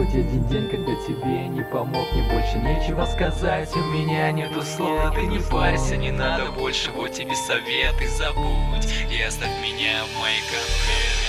хоть один день, когда тебе не помог, мне больше нечего сказать, у меня нету слов. Ты не парься, не надо больше, вот тебе совет, и забудь, и оставь меня в моей конфеты.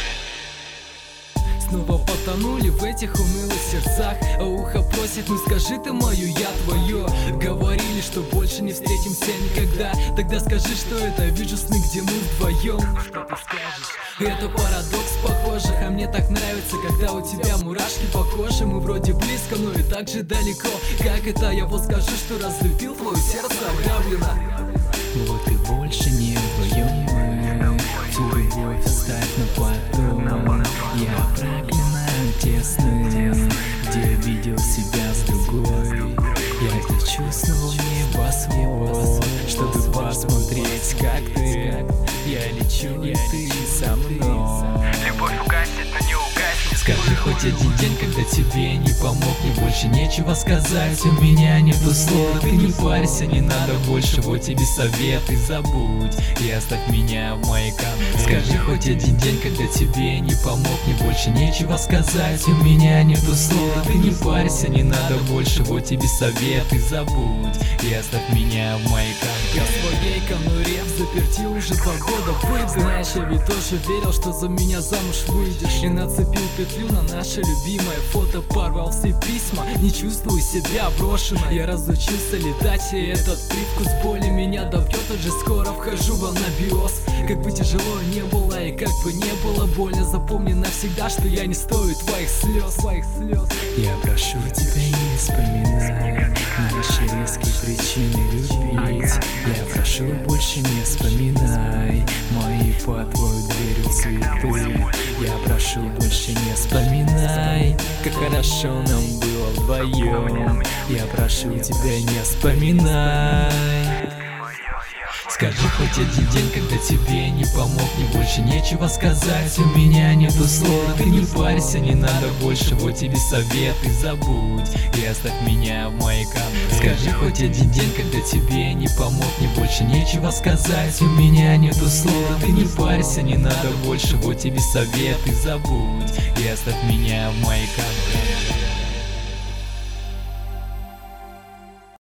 Снова потонули в этих унылых сердцах, а ухо просит, ну скажи ты мою, я твое. Говорили, что больше не встретимся никогда, тогда скажи, что это вижу сны, где мы вдвоем. Что ты скажешь? Это парадокс похожих, а мне так нравится, когда у тебя мурашки по коже. Мы вроде близко, но и так же далеко. Как это я вот скажу, что разлюбил твое сердце ограблено? Вот и больше не вдвоем мы, всю любовь оставь на потом. Я проклинаю те сны, где видел себя с другой. Я лечу снова в небосвод, чтобы посмотреть, как ты. Я лечу, и ты со мной. Любовь угаснет, но не угаснет. Скажи хоть один день, когда тебе не помог, мне больше нечего сказать, у меня нету слов. Ты не парься, не надо больше, вот тебе совет, и забудь, и оставь меня в моей конфеты. Скажи хоть один день, когда тебе не помог, мне больше нечего сказать, у меня нету слов. Ты не парься, не надо больше, вот тебе совет, и забудь, и оставь меня в моей конфеты. Я в своей конуре в заперти уже 2 года быть. Знаешь, я ведь тоже верил, что за меня замуж выйдешь. И нацепил петлю на наше любимое фото, порвал все письма, не чувствую себя брошенной. Я разучился летать, и этот привкус боли меня добьет. Уже скоро вхожу в анабиоз. Как бы тяжело не было и как бы не было больно, запомни навсегда, что я не стою твоих слез. Я прошу тебя, не вспоминай наши резкие причины любить. Я прошу, больше не вспоминай мои по твою дверью цветы. Я прошу, больше не вспоминай, как хорошо нам было вдвоем. Я прошу тебя, не вспоминай. Скажи хоть один день, когда тебе не помог, мне больше нечего сказать, у меня нету слов. Ты не парься, не надо больше, вот тебе совет, и забудь, и оставь меня в моей конфеты. Скажи хоть один день, когда тебе не помог, мне больше нечего сказать, у меня нету слов. Ты не парься, не надо больше, вот тебе совет, и забудь, и оставь меня в моей конфеты.